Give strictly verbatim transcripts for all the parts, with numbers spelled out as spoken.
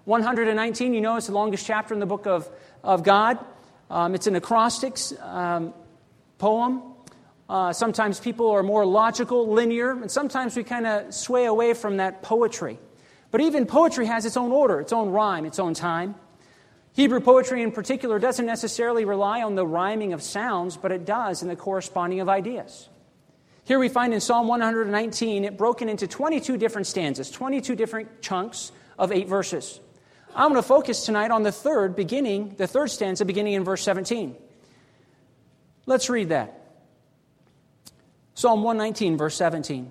one nineteen, you know, it's the longest chapter in the book of, of God. Um, it's an acrostics um, poem. Uh, sometimes people are more logical, linear, and sometimes we kind of sway away from that poetry. But even poetry has its own order, its own rhyme, its own time. Hebrew poetry in particular doesn't necessarily rely on the rhyming of sounds, but it does in the corresponding of ideas. Here we find in Psalm one nineteen, it broken into twenty-two different stanzas, twenty-two different chunks of eight verses. I'm going to focus tonight on the third, beginning, the third stanza, beginning in verse seventeen. Let's read that. Psalm one nineteen, verse seventeen.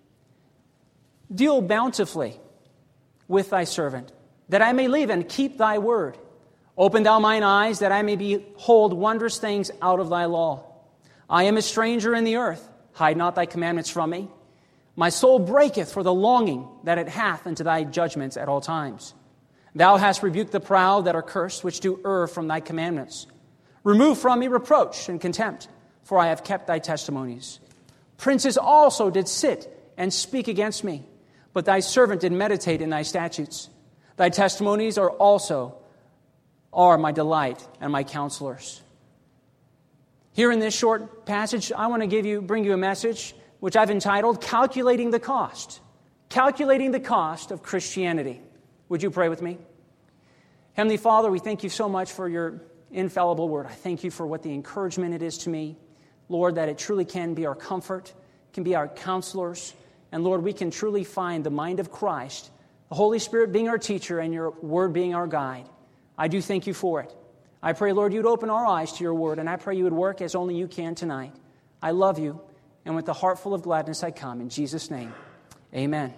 Deal bountifully with thy servant, that I may live and keep thy word. Open thou mine eyes, that I may behold wondrous things out of thy law. I am a stranger in the earth. Hide not thy commandments from me. My soul breaketh for the longing that it hath unto thy judgments at all times. Thou hast rebuked the proud that are cursed, which do err from thy commandments. Remove from me reproach and contempt, for I have kept thy testimonies. Princes also did sit and speak against me, but thy servant did meditate in thy statutes. Thy testimonies are also are my delight and my counselors. Here in this short passage, I want to give you, bring you a message which I've entitled, Calculating the Cost. Calculating the Cost of Christianity. Would you pray with me? Heavenly Father, we thank you so much for your infallible word. I thank you for what the encouragement it is to me. Lord, that it truly can be our comfort, can be our counselors. And Lord, we can truly find the mind of Christ, the Holy Spirit being our teacher and your word being our guide. I do thank you for it. I pray, Lord, you'd open our eyes to your word, and I pray you would work as only you can tonight. I love you, and with a heart full of gladness I come. In Jesus' name, amen.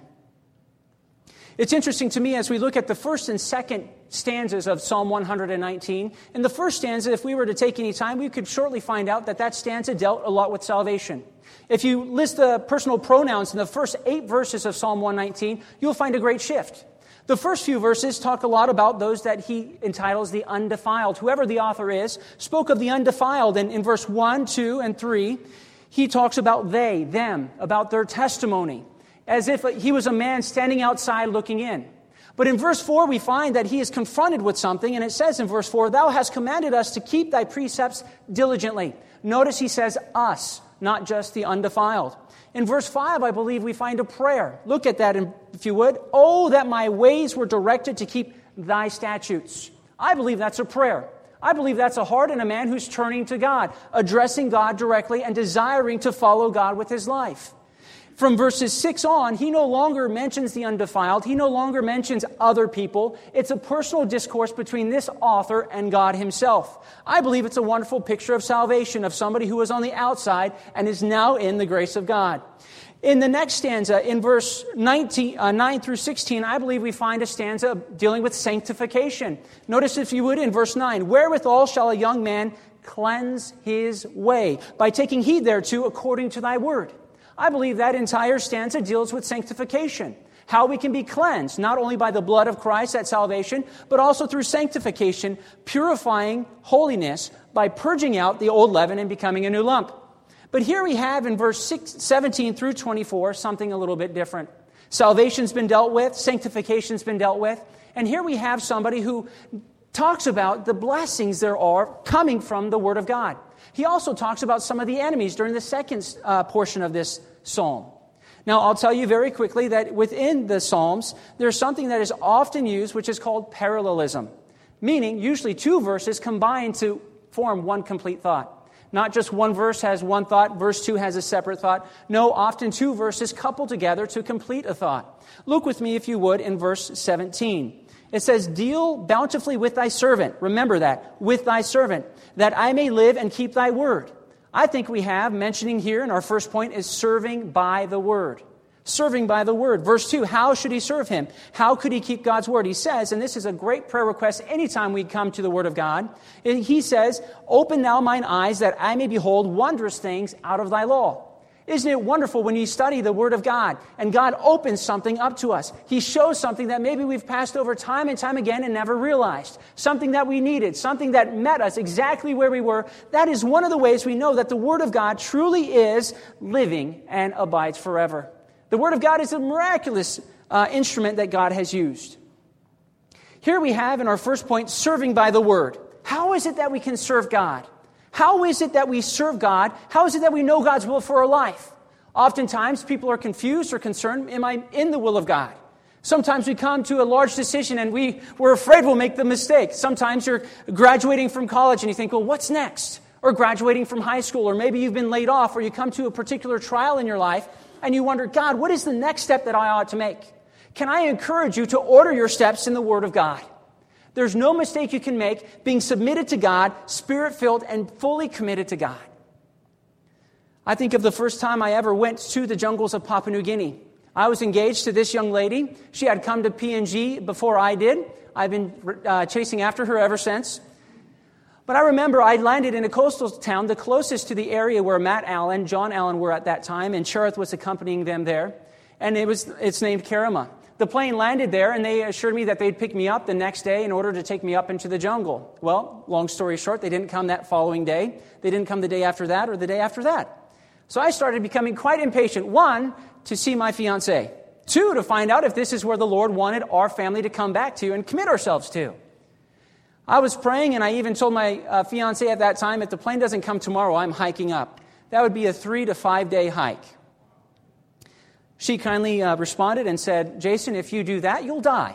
It's interesting to me as we look at the first and second stanzas of Psalm one nineteen. In the first stanza, if we were to take any time, we could shortly find out that that stanza dealt a lot with salvation. If you list the personal pronouns in the first eight verses of Psalm one nineteen, you'll find a great shift. The first few verses talk a lot about those that he entitles the undefiled. Whoever the author is spoke of the undefiled. And in verse one, two, and three, he talks about they, them, about their testimony, as if he was a man standing outside looking in. But in verse four, we find that he is confronted with something, and it says in verse four, Thou hast commanded us to keep thy precepts diligently. Notice he says us, not just the undefiled. In verse five, I believe we find a prayer. Look at that, if you would. Oh, that my ways were directed to keep thy statutes. I believe that's a prayer. I believe that's a heart in a man who's turning to God, addressing God directly and desiring to follow God with his life. From verses six on, he no longer mentions the undefiled. He no longer mentions other people. It's a personal discourse between this author and God himself. I believe it's a wonderful picture of salvation, of somebody who was on the outside and is now in the grace of God. In the next stanza, in verse nineteen, uh, nine through sixteen, I believe we find a stanza dealing with sanctification. Notice, if you would, in verse nine, Wherewithal shall a young man cleanse his way? By taking heed thereto according to thy word. I believe that entire stanza deals with sanctification. How we can be cleansed, not only by the blood of Christ at salvation, but also through sanctification, purifying holiness by purging out the old leaven and becoming a new lump. But here we have in verse six, seventeen through twenty-four something a little bit different. Salvation's been dealt with, sanctification's been dealt with, and here we have somebody who talks about the blessings there are coming from the Word of God. He also talks about some of the enemies during the second uh, portion of this psalm. Now, I'll tell you very quickly that within the Psalms, there's something that is often used, which is called parallelism, meaning usually two verses combine to form one complete thought. Not just one verse has one thought, verse two has a separate thought. No, often two verses couple together to complete a thought. Look with me, if you would, in verse seventeen. It says, Deal bountifully with thy servant. Remember that, with thy servant, that I may live and keep thy word. I think we have, mentioning here in our first point, is serving by the word. Serving by the word. Verse two, how should he serve him? How could he keep God's word? He says, and this is a great prayer request anytime we come to the word of God, he says, Open thou mine eyes that I may behold wondrous things out of thy law. Isn't it wonderful when you study the Word of God and God opens something up to us? He shows something that maybe we've passed over time and time again and never realized. Something that we needed, something that met us exactly where we were. That is one of the ways we know that the Word of God truly is living and abides forever. The Word of God is a miraculous uh, instrument that God has used. Here we have in our first point, serving by the Word. How is it that we can serve God? How is it that we serve God? How is it that we know God's will for our life? Oftentimes, people are confused or concerned, am I in the will of God? Sometimes we come to a large decision and we, we're afraid we'll make the mistake. Sometimes you're graduating from college and you think, well, what's next? Or graduating from high school, or maybe you've been laid off, or you come to a particular trial in your life and you wonder, God, what is the next step that I ought to make? Can I encourage you to order your steps in the Word of God? There's no mistake you can make being submitted to God, Spirit-filled, and fully committed to God. I think of the first time I ever went to the jungles of Papua New Guinea. I was engaged to this young lady. She had come to P N G before I did. I've been uh, chasing after her ever since. But I remember I landed in a coastal town, the closest to the area where Matt Allen, John Allen were at that time, and Cherith was accompanying them there. And it was it's named Karama. The plane landed there, and they assured me that they'd pick me up the next day in order to take me up into the jungle. Well, long story short, they didn't come that following day. They didn't come the day after that or the day after that. So I started becoming quite impatient. One, to see my fiancée. Two, to find out if this is where the Lord wanted our family to come back to and commit ourselves to. I was praying, and I even told my uh, fiancée at that time, if the plane doesn't come tomorrow, I'm hiking up. That would be a three to five day hike. She kindly uh, responded and said, Jason, if you do that, you'll die.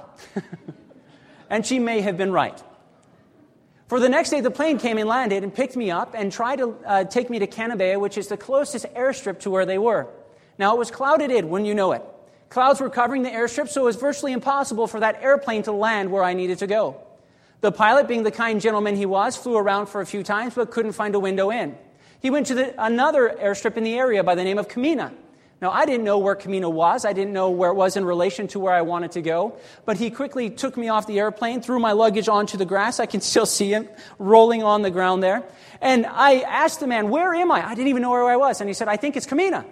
And she may have been right. For the next day, the plane came and landed and picked me up and tried to uh, take me to Canabea, which is the closest airstrip to where they were. Now, it was clouded in, wouldn't you know it. Clouds were covering the airstrip, so it was virtually impossible for that airplane to land where I needed to go. The pilot, being the kind gentleman he was, flew around for a few times but couldn't find a window in. He went to the, another airstrip in the area by the name of Kamina. Now, I didn't know where Kamina was. I didn't know where it was in relation to where I wanted to go. But he quickly took me off the airplane, threw my luggage onto the grass. I can still see him rolling on the ground there. And I asked the man, where am I? I didn't even know where I was. And he said, I think it's Kamina.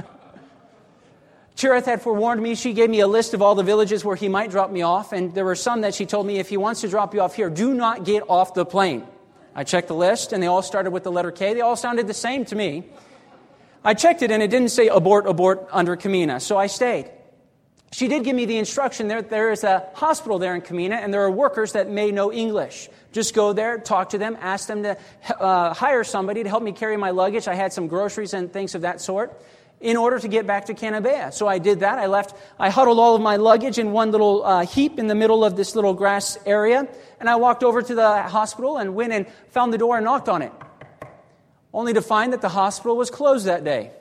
Cherith had forewarned me. She gave me a list of all the villages where he might drop me off. And there were some that she told me, if he wants to drop you off here, do not get off the plane. I checked the list, and they all started with the letter K. They all sounded the same to me. I checked it, and it didn't say abort, abort under Kamina, so I stayed. She did give me the instruction there. There is a hospital there in Kamina, and there are workers that may know English. Just go there, talk to them, ask them to uh, hire somebody to help me carry my luggage. I had some groceries and things of that sort in order to get back to Canabea. So I did that. I left. I huddled all of my luggage in one little uh, heap in the middle of this little grass area, and I walked over to the hospital and went and found the door and knocked on it, only to find that the hospital was closed that day.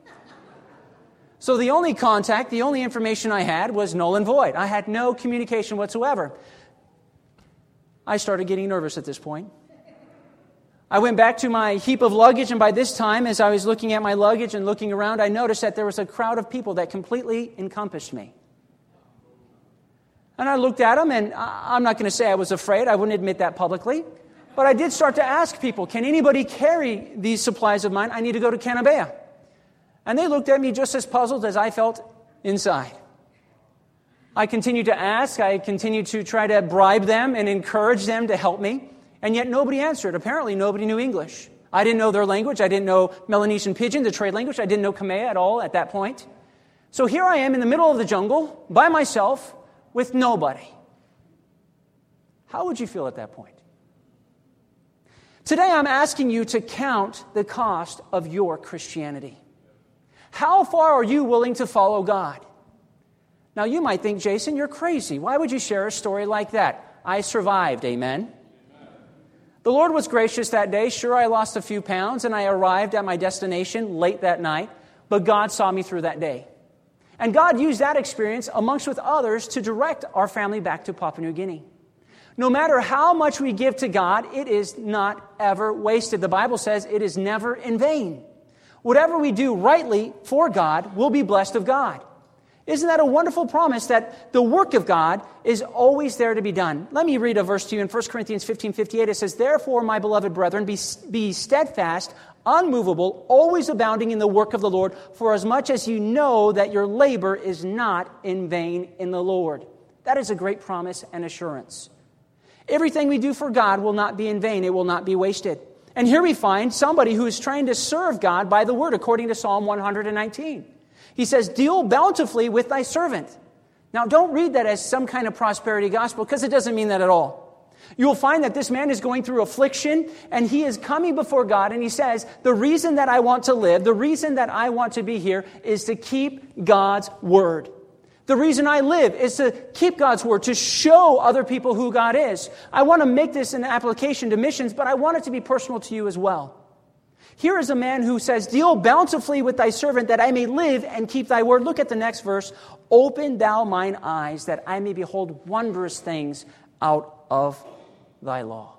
So the only contact, the only information I had was null and void. I had no communication whatsoever. I started getting nervous at this point. I went back to my heap of luggage, and by this time, as I was looking at my luggage and looking around, I noticed that there was a crowd of people that completely encompassed me. And I looked at them, and I'm not going to say I was afraid. I wouldn't admit that publicly. But I did start to ask people, can anybody carry these supplies of mine? I need to go to Canabea. And they looked at me just as puzzled as I felt inside. I continued to ask. I continued to try to bribe them and encourage them to help me. And yet nobody answered. Apparently nobody knew English. I didn't know their language. I didn't know Melanesian Pidgin, the trade language. I didn't know Khmer at all at that point. So here I am in the middle of the jungle by myself with nobody. How would you feel at that point? Today I'm asking you to count the cost of your Christianity. How far are you willing to follow God? Now you might think, Jason, you're crazy. Why would you share a story like that? I survived, amen? The Lord was gracious that day. Sure, I lost a few pounds and I arrived at my destination late that night, but God saw me through that day. And God used that experience amongst with others to direct our family back to Papua New Guinea. No matter how much we give to God, it is not ever wasted. The Bible says it is never in vain. Whatever we do rightly for God will be blessed of God. Isn't that a wonderful promise that the work of God is always there to be done? Let me read a verse to you in First Corinthians fifteen fifty-eight. It says, Therefore, my beloved brethren, be, be steadfast, unmovable, always abounding in the work of the Lord, for as much as you know that your labor is not in vain in the Lord. That is a great promise and assurance. Everything we do for God will not be in vain. It will not be wasted. And here we find somebody who is trying to serve God by the word, according to Psalm one nineteen. He says, Deal bountifully with thy servant. Now, don't read that as some kind of prosperity gospel, because it doesn't mean that at all. You will find that this man is going through affliction, and he is coming before God, and he says, the reason that I want to live, the reason that I want to be here, is to keep God's word. The reason I live is to keep God's word, to show other people who God is. I want to make this an application to missions, but I want it to be personal to you as well. Here is a man who says, deal bountifully with thy servant that I may live and keep thy word. Look at the next verse. Open thou mine eyes that I may behold wondrous things out of thy law.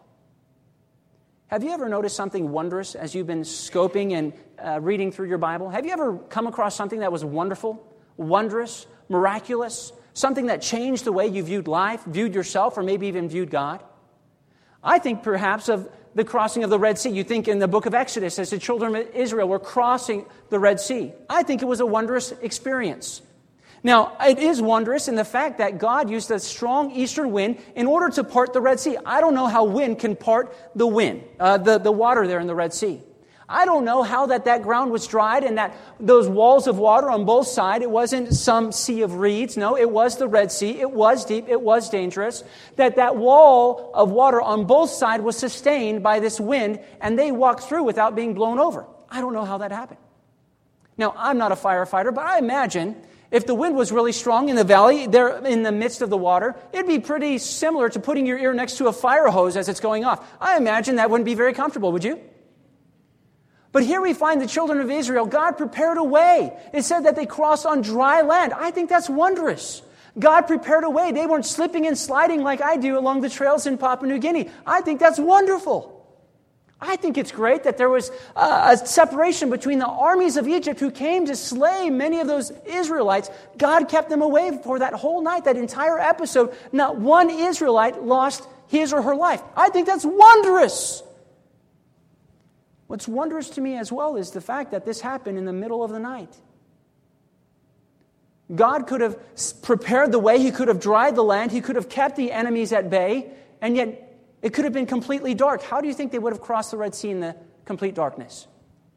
Have you ever noticed something wondrous as you've been scoping and uh, reading through your Bible? Have you ever come across something that was wonderful, wondrous, miraculous, something that changed the way you viewed life, viewed yourself, or maybe even viewed God? I think perhaps of the crossing of the Red Sea. You think in the book of Exodus, as the children of Israel were crossing the Red Sea. I think it was a wondrous experience. Now, it is wondrous in the fact that God used a strong eastern wind in order to part the Red Sea. I don't know how wind can part the wind, uh, the, the water there in the Red Sea. I don't know how that, that ground was dried and that those walls of water on both sides, it wasn't some sea of reeds. No, it was the Red Sea. It was deep. It was dangerous. That that wall of water on both sides was sustained by this wind, and they walked through without being blown over. I don't know how that happened. Now, I'm not a firefighter, but I imagine if the wind was really strong in the valley, there in the midst of the water, it'd be pretty similar to putting your ear next to a fire hose as it's going off. I imagine that wouldn't be very comfortable, would you? But here we find the children of Israel, God prepared a way. It said that they crossed on dry land. I think that's wondrous. God prepared a way. They weren't slipping and sliding like I do along the trails in Papua New Guinea. I think that's wonderful. I think it's great that there was a separation between the armies of Egypt who came to slay many of those Israelites. God kept them away for that whole night, that entire episode. Not one Israelite lost his or her life. I think that's wondrous. What's wondrous to me as well is the fact that this happened in the middle of the night. God could have prepared the way. He could have dried the land. He could have kept the enemies at bay. And yet it could have been completely dark. How do you think they would have crossed the Red Sea in the complete darkness?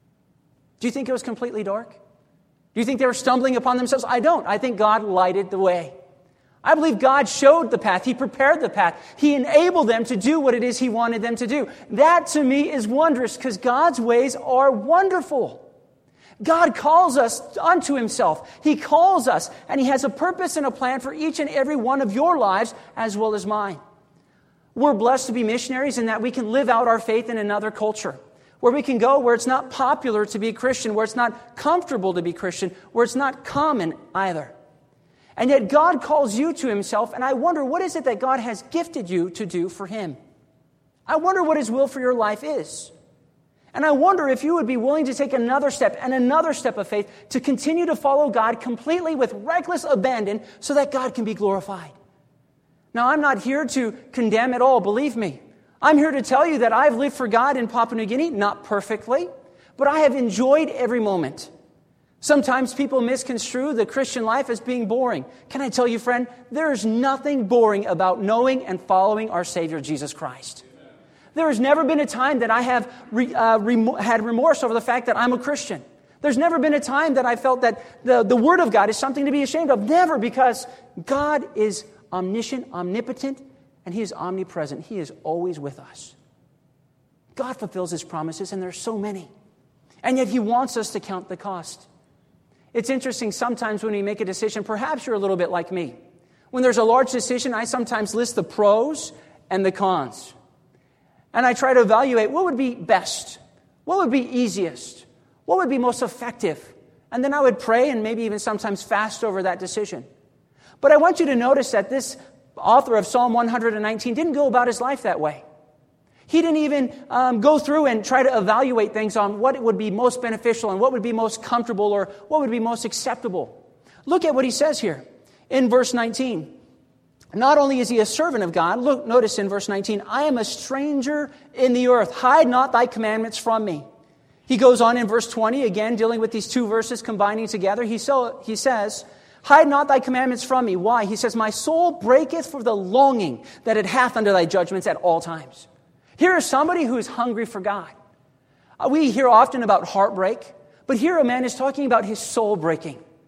Do you think it was completely dark? Do you think they were stumbling upon themselves? I don't. I think God lighted the way. I believe God showed the path. He prepared the path. He enabled them to do what it is He wanted them to do. That to me is wondrous because God's ways are wonderful. God calls us unto Himself. He calls us, and He has a purpose and a plan for each and every one of your lives as well as mine. We're blessed to be missionaries in that we can live out our faith in another culture, where we can go where it's not popular to be Christian, where it's not comfortable to be Christian, where it's not common either. And yet God calls you to Himself, and I wonder, what is it that God has gifted you to do for Him? I wonder what His will for your life is. And I wonder if you would be willing to take another step and another step of faith to continue to follow God completely with reckless abandon so that God can be glorified. Now, I'm not here to condemn at all, believe me. I'm here to tell you that I've lived for God in Papua New Guinea, not perfectly, but I have enjoyed every moment. Sometimes people misconstrue the Christian life as being boring. Can I tell you, friend, there is nothing boring about knowing and following our Savior, Jesus Christ. There has never been a time that I have re, uh, rem- had remorse over the fact that I'm a Christian. There's never been a time that I felt that the, the Word of God is something to be ashamed of. Never, because God is omniscient, omnipotent, and He is omnipresent. He is always with us. God fulfills His promises, and there's so many. And yet He wants us to count the cost. It's interesting sometimes when we make a decision, perhaps you're a little bit like me. When there's a large decision, I sometimes list the pros and the cons. And I try to evaluate what would be best, what would be easiest, what would be most effective. And then I would pray and maybe even sometimes fast over that decision. But I want you to notice that this author of Psalm one nineteen didn't go about his life that way. He didn't even um, go through and try to evaluate things on what would be most beneficial and what would be most comfortable or what would be most acceptable. Look at what he says here in verse nineteen. Not only is he a servant of God, look, notice in verse nineteen, I am a stranger in the earth. Hide not thy commandments from me. He goes on in verse twenty, again, dealing with these two verses combining together. He, so, he says, hide not thy commandments from me. Why? He says, my soul breaketh for the longing that it hath under thy judgments at all times. Here is somebody who is hungry for God. We hear often about heartbreak, but here a man is talking about his soul breaking.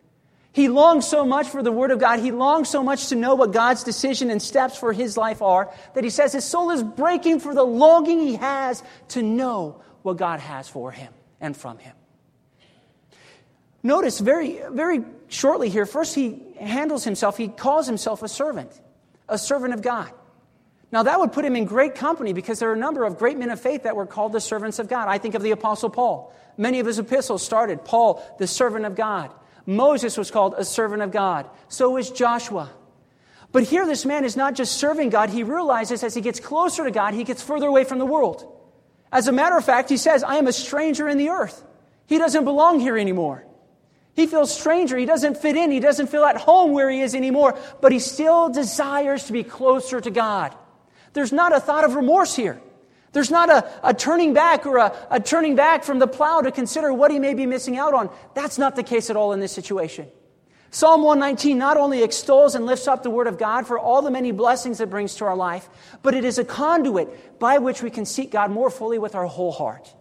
He longs so much for the Word of God. He longs so much to know what God's decision and steps for his life are that he says his soul is breaking for the longing he has to know what God has for him and from him. Notice very, very shortly here, first he handles himself, he calls himself a servant, a servant of God. Now that would put him in great company because there are a number of great men of faith that were called the servants of God. I think of the Apostle Paul. Many of his epistles started, Paul, the servant of God. Moses was called a servant of God. So was Joshua. But here this man is not just serving God. He realizes as he gets closer to God, he gets further away from the world. As a matter of fact, he says, I am a stranger in the earth. He doesn't belong here anymore. He feels stranger. He doesn't fit in. He doesn't feel at home where he is anymore. But he still desires to be closer to God. There's not a thought of remorse here. There's not a, a turning back or a, a turning back from the plow to consider what he may be missing out on. That's not the case at all in this situation. Psalm one nineteen not only extols and lifts up the Word of God for all the many blessings it brings to our life, but it is a conduit by which we can seek God more fully with our whole heart.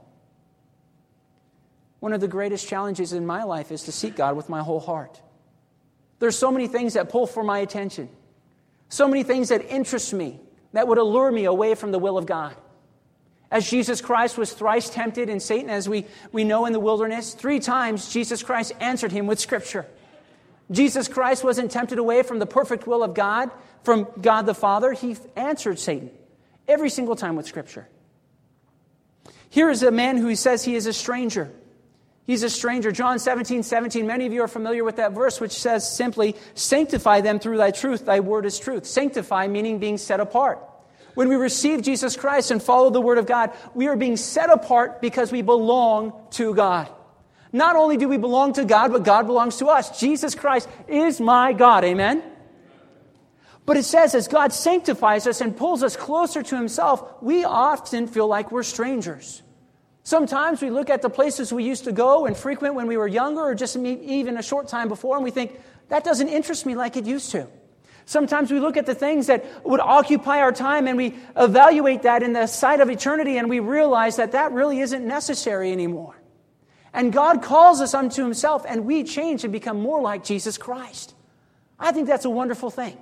One of the greatest challenges in my life is to seek God with my whole heart. There's so many things that pull for my attention. So many things that interest me, that would allure me away from the will of God. As Jesus Christ was thrice tempted in Satan, as we, we know in the wilderness, three times Jesus Christ answered him with Scripture. Jesus Christ wasn't tempted away from the perfect will of God, from God the Father. He answered Satan every single time with Scripture. Here is a man who says he is a stranger. He's a stranger. John seventeen, seventeen, many of you are familiar with that verse, which says simply, sanctify them through thy truth, thy word is truth. Sanctify meaning being set apart. When we receive Jesus Christ and follow the Word of God, we are being set apart because we belong to God. Not only do we belong to God, but God belongs to us. Jesus Christ is my God. Amen? But it says as God sanctifies us and pulls us closer to Himself, we often feel like we're strangers. Sometimes we look at the places we used to go and frequent when we were younger or just even a short time before, and we think, that doesn't interest me like it used to. Sometimes we look at the things that would occupy our time and we evaluate that in the sight of eternity and we realize that that really isn't necessary anymore. And God calls us unto Himself and we change and become more like Jesus Christ. I think that's a wonderful thing.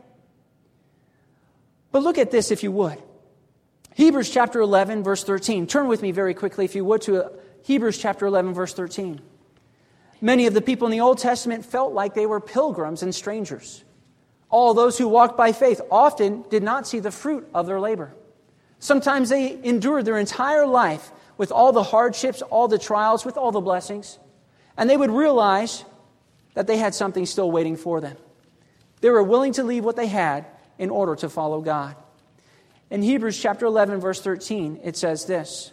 But look at this if you would. Hebrews chapter eleven, verse thirteen. Turn with me very quickly, if you would, to Hebrews chapter eleven, verse thirteen. Many of the people in the Old Testament felt like they were pilgrims and strangers. All those who walked by faith often did not see the fruit of their labor. Sometimes they endured their entire life with all the hardships, all the trials, with all the blessings. And they would realize that they had something still waiting for them. They were willing to leave what they had in order to follow God. In Hebrews chapter eleven, verse thirteen, it says this.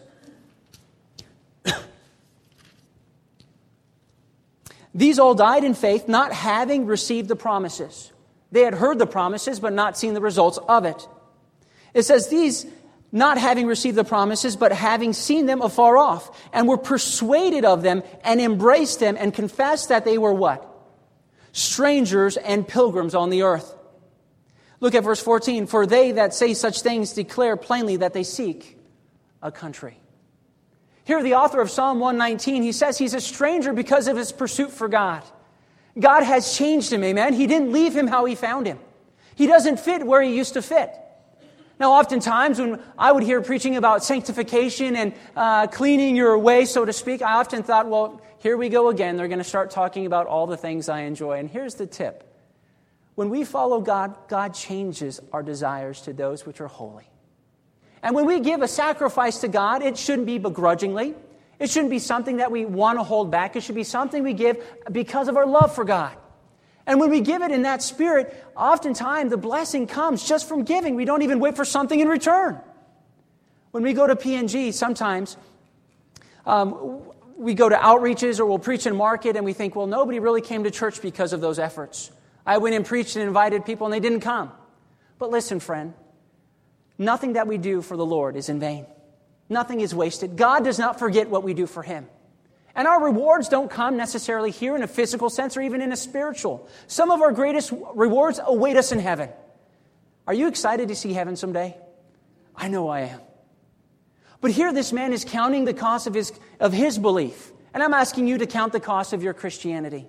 These all died in faith, not having received the promises. They had heard the promises, but not seen the results of it. It says, these not having received the promises, but having seen them afar off, and were persuaded of them, and embraced them, and confessed that they were what? Strangers and pilgrims on the earth. Look at verse fourteen. For they that say such things declare plainly that they seek a country. Here the author of Psalm one nineteen, he says he's a stranger because of his pursuit for God. God has changed him, amen? He didn't leave him how he found him. He doesn't fit where he used to fit. Now, oftentimes when I would hear preaching about sanctification and uh, cleaning your way, so to speak, I often thought, well, here we go again. They're going to start talking about all the things I enjoy. And here's the tip. When we follow God, God changes our desires to those which are holy. And when we give a sacrifice to God, it shouldn't be begrudgingly. It shouldn't be something that we want to hold back. It should be something we give because of our love for God. And when we give it in that spirit, oftentimes the blessing comes just from giving. We don't even wait for something in return. When we go to P and G, sometimes um, we go to outreaches or we'll preach in market and we think, well, nobody really came to church because of those efforts. I went and preached and invited people and they didn't come. But listen, friend, nothing that we do for the Lord is in vain. Nothing is wasted. God does not forget what we do for Him. And our rewards don't come necessarily here in a physical sense or even in a spiritual. Some of our greatest rewards await us in heaven. Are you excited to see heaven someday? I know I am. But here this man is counting the cost of his, of his belief. And I'm asking you to count the cost of your Christianity.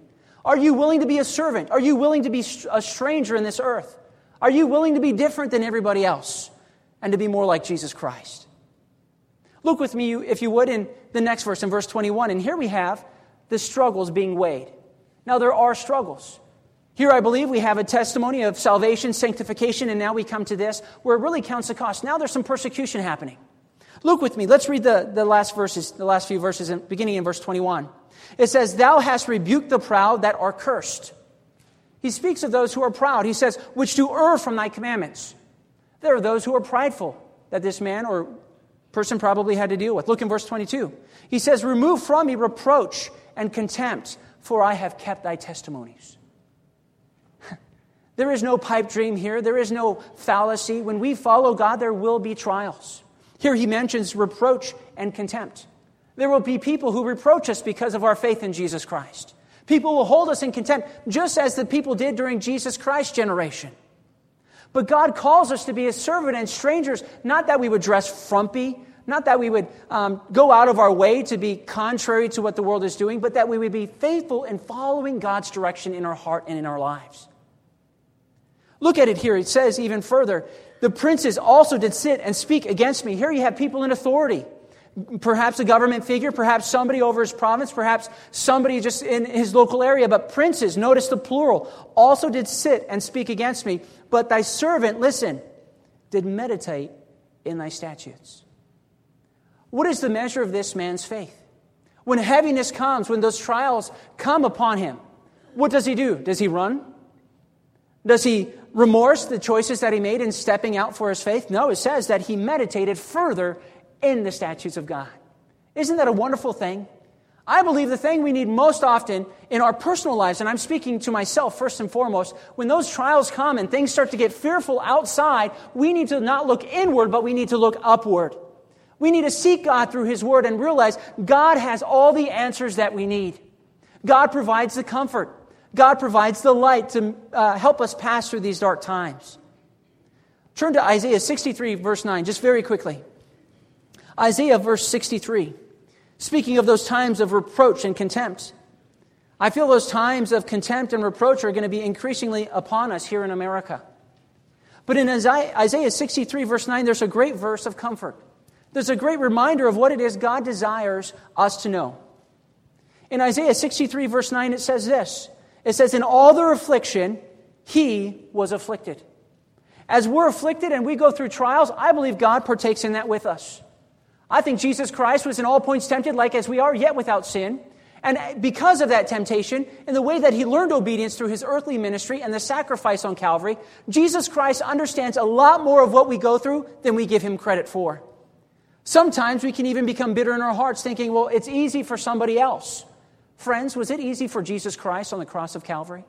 Are you willing to be a servant? Are you willing to be a stranger in this earth? Are you willing to be different than everybody else and to be more like Jesus Christ? Look with me, if you would, in the next verse, in verse twenty-one. And here we have the struggles being weighed. Now, there are struggles. Here, I believe, we have a testimony of salvation, sanctification, and now we come to this, where it really counts the cost. Now there's some persecution happening. Look with me. Let's read the, the last verses, the last few verses, in, beginning in verse twenty-one. It says, "Thou hast rebuked the proud that are cursed." He speaks of those who are proud. He says, "which do err from thy commandments." There are those who are prideful that this man or person probably had to deal with. Look in verse twenty-two. He says, "Remove from me reproach and contempt, for I have kept thy testimonies." There is no pipe dream here. There is no fallacy. When we follow God, there will be trials. Here he mentions reproach and contempt. There will be people who reproach us because of our faith in Jesus Christ. People will hold us in contempt, just as the people did during Jesus Christ's generation. But God calls us to be His servant and strangers, not that we would dress frumpy, not that we would um, go out of our way to be contrary to what the world is doing, but that we would be faithful in following God's direction in our heart and in our lives. Look at it here. It says even further, "The princes also did sit and speak against me." Here you have people in authority. Perhaps a government figure, perhaps somebody over his province, perhaps somebody just in his local area. But princes, notice the plural, also did sit and speak against me. But thy servant, listen, did meditate in thy statutes. What is the measure of this man's faith? When heaviness comes, when those trials come upon him, what does he do? Does he run? Does he remorse the choices that he made in stepping out for his faith? No, it says that he meditated further in the statutes of God. Isn't that a wonderful thing? I believe the thing we need most often in our personal lives, and I'm speaking to myself first and foremost, when those trials come and things start to get fearful outside, we need to not look inward, but we need to look upward. We need to seek God through His Word and realize God has all the answers that we need. God provides the comfort. God provides the light to uh, help us pass through these dark times. Turn to Isaiah sixty-three, verse nine, just very quickly. Isaiah, verse sixty-three. Speaking of those times of reproach and contempt. I feel those times of contempt and reproach are going to be increasingly upon us here in America. But in Isaiah sixty-three, verse nine, there's a great verse of comfort. There's a great reminder of what it is God desires us to know. In Isaiah sixty-three, verse nine, it says this. It says, "In all their affliction, He was afflicted." As we're afflicted and we go through trials, I believe God partakes in that with us. I think Jesus Christ was in all points tempted like as we are, yet without sin. And because of that temptation, in the way that He learned obedience through His earthly ministry and the sacrifice on Calvary, Jesus Christ understands a lot more of what we go through than we give Him credit for. Sometimes we can even become bitter in our hearts, thinking, well, it's easy for somebody else. Friends, was it easy for Jesus Christ on the cross of Calvary?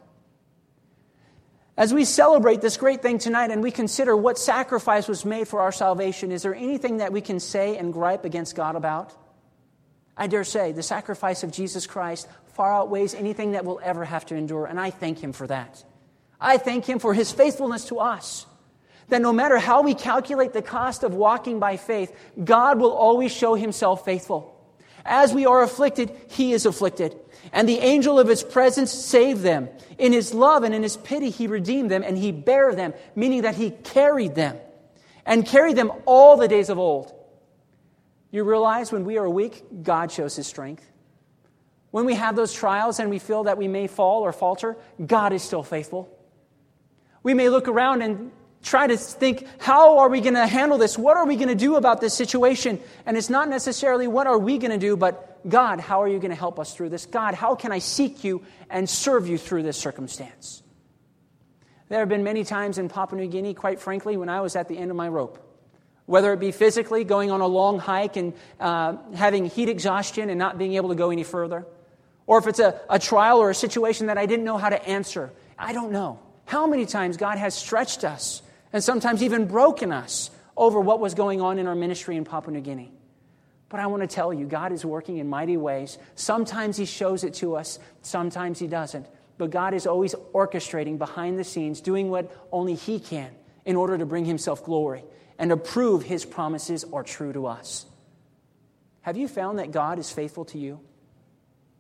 As we celebrate this great thing tonight and we consider what sacrifice was made for our salvation, is there anything that we can say and gripe against God about? I dare say the sacrifice of Jesus Christ far outweighs anything that we'll ever have to endure, and I thank Him for that. I thank Him for His faithfulness to us. That no matter how we calculate the cost of walking by faith, God will always show Himself faithful. As we are afflicted, He is afflicted. And the angel of His presence saved them. In His love and in His pity, He redeemed them and He bare them, meaning that He carried them and carried them all the days of old. You realize when we are weak, God shows His strength. When we have those trials and we feel that we may fall or falter, God is still faithful. We may look around and try to think, how are we going to handle this? What are we going to do about this situation? And it's not necessarily what are we going to do, but God, how are you going to help us through this? God, how can I seek you and serve you through this circumstance? There have been many times in Papua New Guinea, quite frankly, when I was at the end of my rope. Whether it be physically, going on a long hike and uh, having heat exhaustion and not being able to go any further. Or if it's a, a trial or a situation that I didn't know how to answer. I don't know. How many times God has stretched us and sometimes even broken us over what was going on in our ministry in Papua New Guinea. But I want to tell you, God is working in mighty ways. Sometimes He shows it to us, sometimes He doesn't. But God is always orchestrating behind the scenes, doing what only He can in order to bring Himself glory and to prove His promises are true to us. Have you found that God is faithful to you?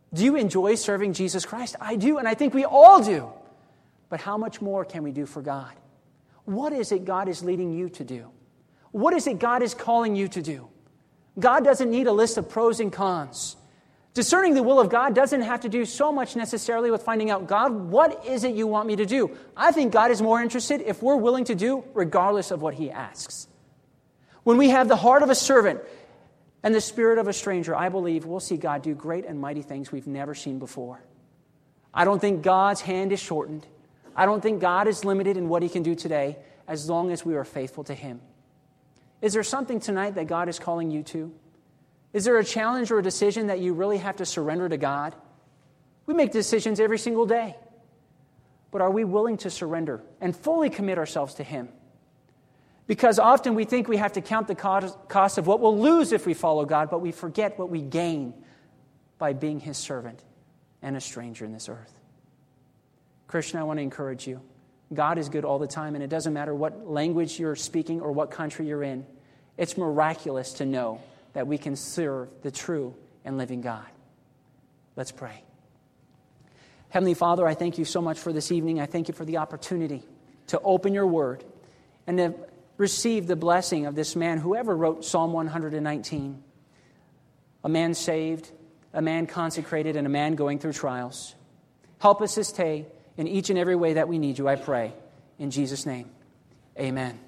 Do you enjoy serving Jesus Christ? I do, and I think we all do. But how much more can we do for God? What is it God is leading you to do? What is it God is calling you to do? God doesn't need a list of pros and cons. Discerning the will of God doesn't have to do so much necessarily with finding out, God, what is it you want me to do? I think God is more interested if we're willing to do regardless of what He asks. When we have the heart of a servant and the spirit of a stranger, I believe we'll see God do great and mighty things we've never seen before. I don't think God's hand is shortened. I don't think God is limited in what He can do today as long as we are faithful to Him. Is there something tonight that God is calling you to? Is there a challenge or a decision that you really have to surrender to God? We make decisions every single day. But are we willing to surrender and fully commit ourselves to Him? Because often we think we have to count the cost of what we'll lose if we follow God, but we forget what we gain by being His servant and a stranger in this earth. Christian, I want to encourage you. God is good all the time, and it doesn't matter what language you're speaking or what country you're in. It's miraculous to know that we can serve the true and living God. Let's pray. Heavenly Father, I thank you so much for this evening. I thank you for the opportunity to open your word and to receive the blessing of this man, whoever wrote Psalm one nineteen. A man saved, a man consecrated, and a man going through trials. Help us this day in each and every way that we need you, I pray. In Jesus' name, amen.